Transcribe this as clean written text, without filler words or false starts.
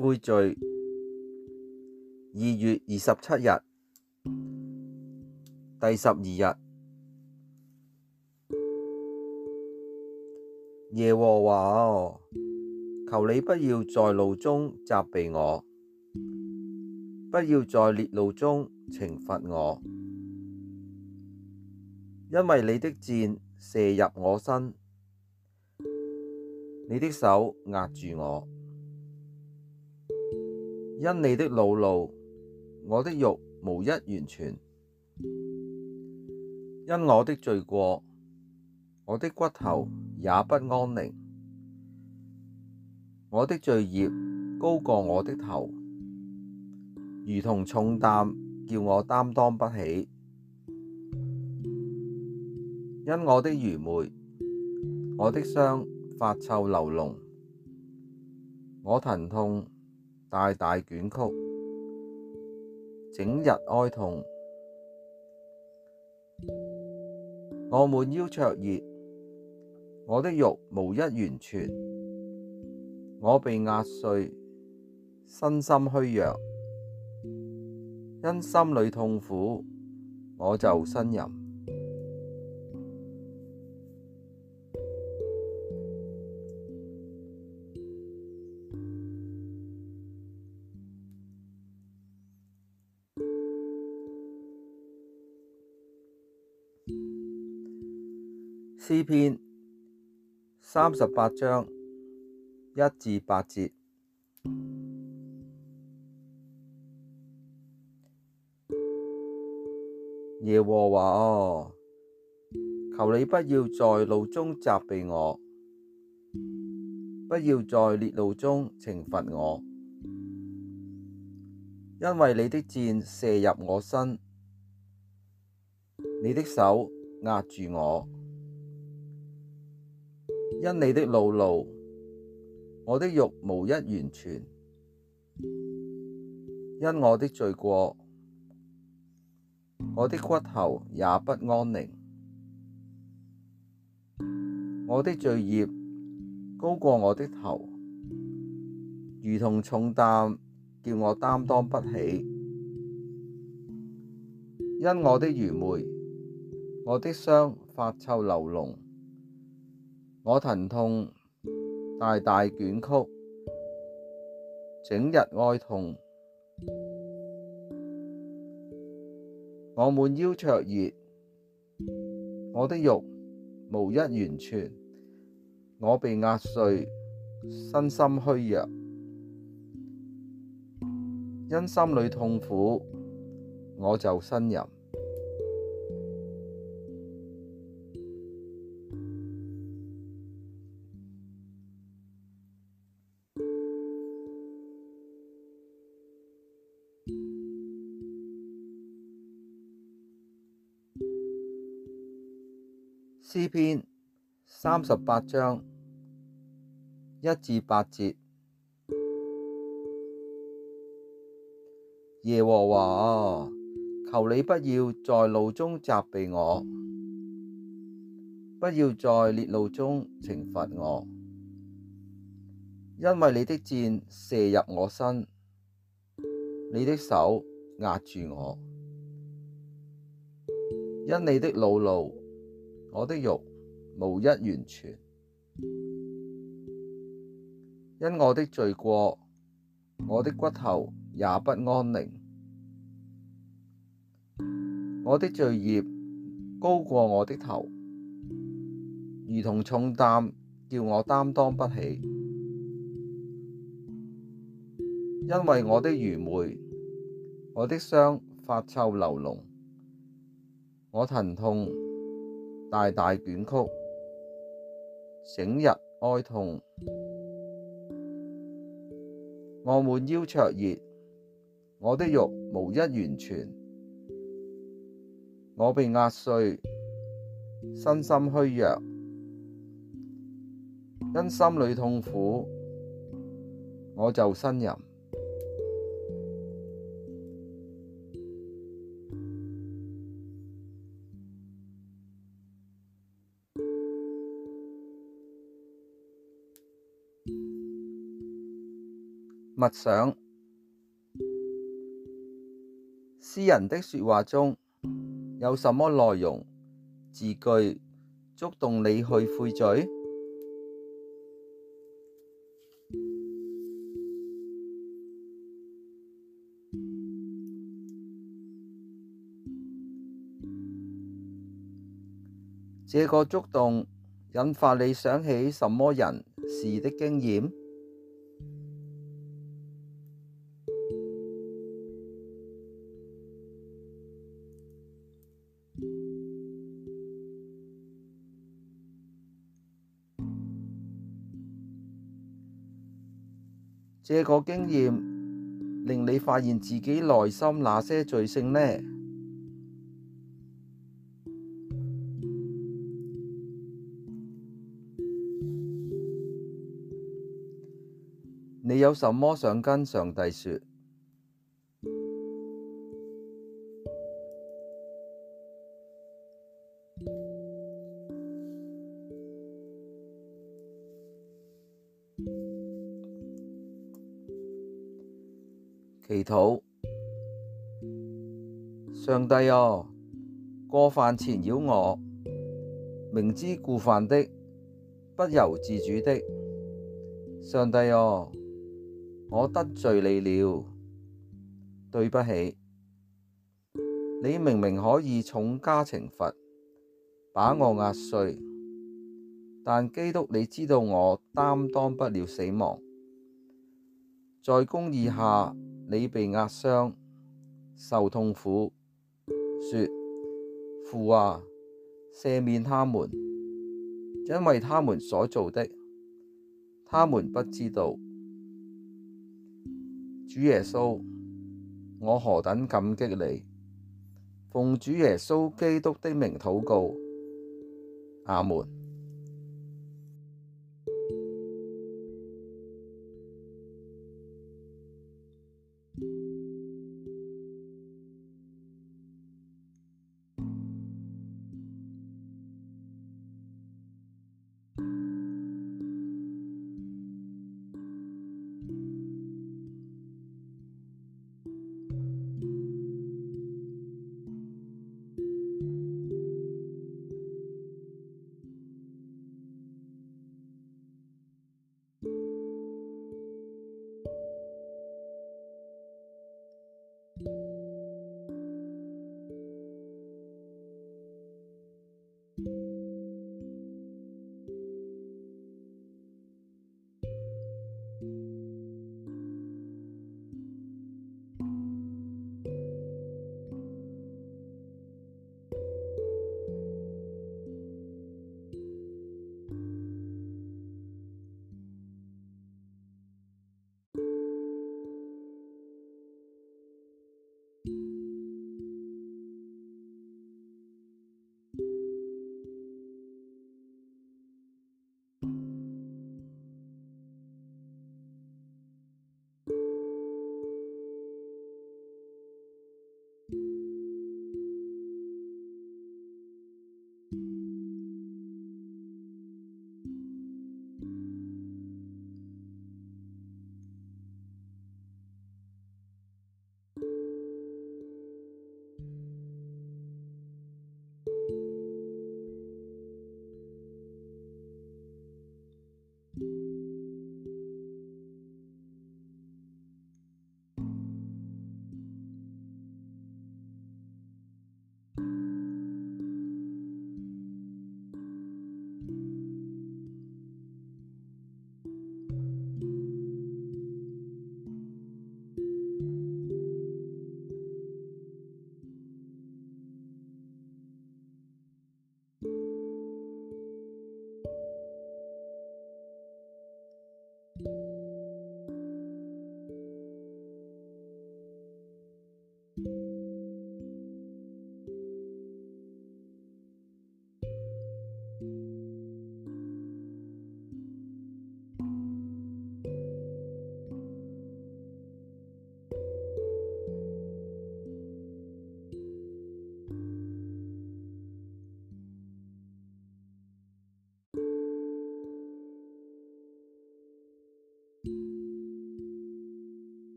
悔罪2月27日第12日。耶和華啊，求你不要在怒中責備我，不要在烈怒中懲罰我，因為你的箭射入我身，你的手壓住我。因你的惱怒，我的肉無一完全；因我的罪過，我的骨頭也不安寧。我的罪孽高過我的頭，如同重擔叫我擔當不起。因我的愚昧，我的傷發臭流膿，我疼痛大大捲曲，整日哀痛。我滿腰灼熱，我的肉無一完全。我被壓碎，身心虛弱，因心裡痛苦，我就呻吟。詩篇38章1至8節。耶和華啊，求你不要在怒中責備我，不要在烈怒中懲罰我，因為你的箭射入我身，你的手壓住我。因你的惱怒，我的肉無一完全；因我的罪過，我的骨頭也不安寧。我的罪孽高過我的頭，如同重擔叫我擔當不起。因我的愚昧，我的傷發臭流膿，我疼痛大大捲曲，整日哀痛。我滿腰灼熱，我的肉無一完全。我被壓碎，身心虛弱，因心裡痛苦，我就呻吟。詩篇38章1至8節。耶和華啊，求你不要在怒中責備我，不要在烈怒中懲罰我，因為你的箭射入我身，你的手壓住我。因你的惱怒，我的肉無一完全；因我的罪過，我的骨頭也不安寧。我的罪孽高過我的頭，如同重擔叫我擔當不起。因為我的愚昧，我的傷發臭流膿，我疼痛大大捲曲，整日哀痛。我滿腰灼熱，我的肉無一完全。我被壓碎，身心虛弱，因心裡痛苦，我就呻吟。 默想詩人的說話中有什麼內容、字句觸動你去悔罪？這個觸動引發你想起什麼人事的經驗？這個經驗令你發現自己內心那些罪性呢？你有什麼想跟上帝說？祈禱。上帝啊，過犯纏繞我，明知故犯的，不由自主的。上帝啊，我得罪你了，對不起。你明明可以重加懲罰，把我壓碎，但基督你知道我擔當不了死亡。在公義下，你被壓傷，受痛苦，說：父啊，赦免他們，因為他們所做的，他們不知道。主耶穌，我何等感激你！奉主耶穌基督的名禱告，阿門。